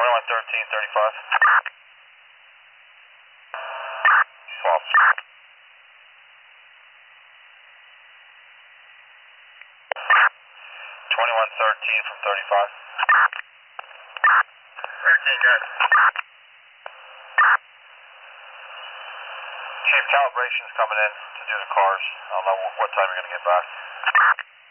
2113, 35. Swap. 2113 from 35. 13, good. Chief, calibration's coming in to do the cars. I don't know what time you're going to get back.